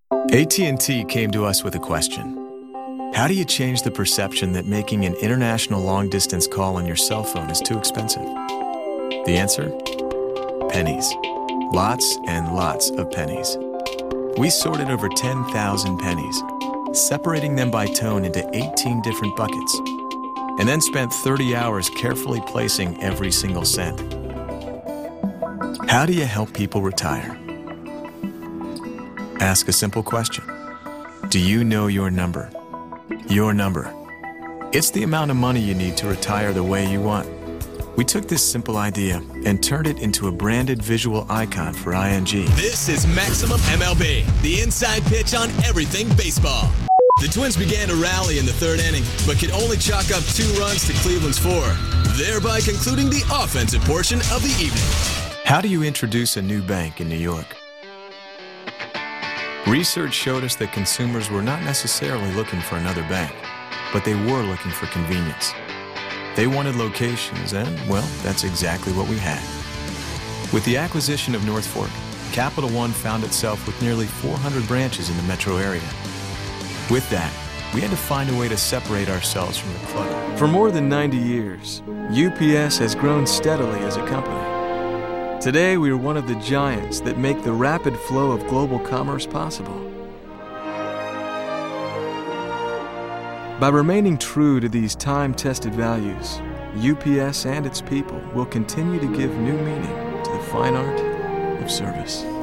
AT&T came to us with a question. How do you change the perception that making an international long-distance call on your cell phone is too expensive? The answer? Pennies. Lots and lots of pennies. We sorted over 10,000 pennies, separating them by tone into 18 different buckets, and then spent 30 hours carefully placing every single cent. How do you help people retire? Ask a simple question. Do you know your number? Your number. It's the amount of money you need to retire the way you want. We took this simple idea and turned it into a branded visual icon for ING. This is Maximum MLB, the inside pitch on everything baseball. The Twins began to rally in the third inning, but could only chalk up 2 runs to Cleveland's 4, thereby concluding the offensive portion of the evening. How do you introduce a new bank in New York? Research showed us that consumers were not necessarily looking for another bank, but they were looking for convenience. They wanted locations, and, well, that's exactly what we had. With the acquisition of North Fork, Capital One found itself with nearly 400 branches in the metro area. With that, we had to find a way to separate ourselves from the clutter. For more than 90 years, UPS has grown steadily as a company. Today, we are one of the giants that make the rapid flow of global commerce possible. By remaining true to these time-tested values, UPS and its people will continue to give new meaning to the fine art of service.